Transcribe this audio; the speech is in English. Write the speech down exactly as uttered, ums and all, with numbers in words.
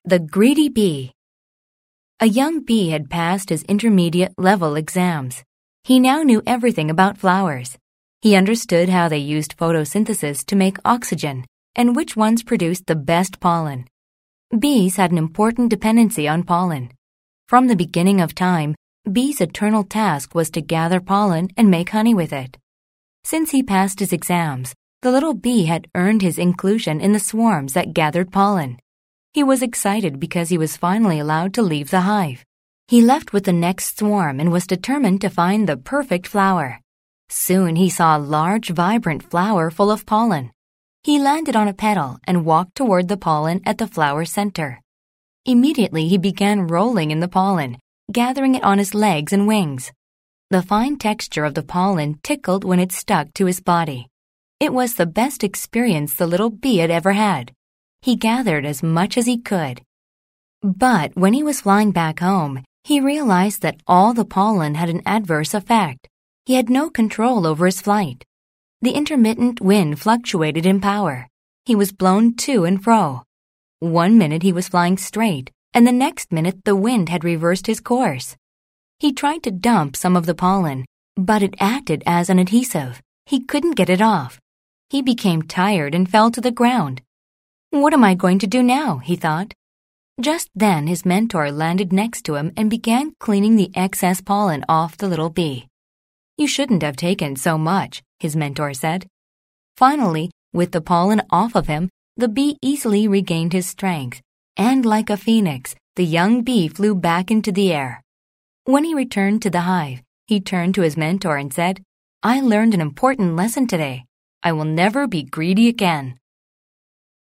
The Greedy Bee. A young bee had passed his intermediate level exams. He now knew everything about flowers. He understood how they used photosynthesis to make oxygen and which ones produced the best pollen. Bees had an important dependency on pollen. From the beginning of time, bees' eternal task was to gather pollen and make honey with it. Since he passed his exams, the little bee had earned his inclusion in the swarms that gathered pollen. He was excited because he was finally allowed to leave the hive. He left with the next swarm and was determined to find the perfect flower. Soon he saw a large, vibrant flower full of pollen. He landed on a petal and walked toward the pollen at the flower's center. Immediately he began rolling in the pollen, gathering it on his legs and wings. The fine texture of the pollen tickled when it stuck to his body. It was the best experience the little bee had ever had. He gathered as much as he could. But when he was flying back home, he realized that all the pollen had an adverse effect. He had no control over his flight. The intermittent wind fluctuated in power. He was blown to and fro. One minute he was flying straight, and the next minute the wind had reversed his course. He tried to dump some of the pollen, but it acted as an adhesive. He couldn't get it off. He became tired and fell to the ground. "What am I going to do now?" he thought. Just then his mentor landed next to him and began cleaning the excess pollen off the little bee. "You shouldn't have taken so much," his mentor said. Finally, with the pollen off of him, the bee easily regained his strength, and like a phoenix, the young bee flew back into the air. When he returned to the hive, he turned to his mentor and said, "I learned an important lesson today. I will never be greedy again."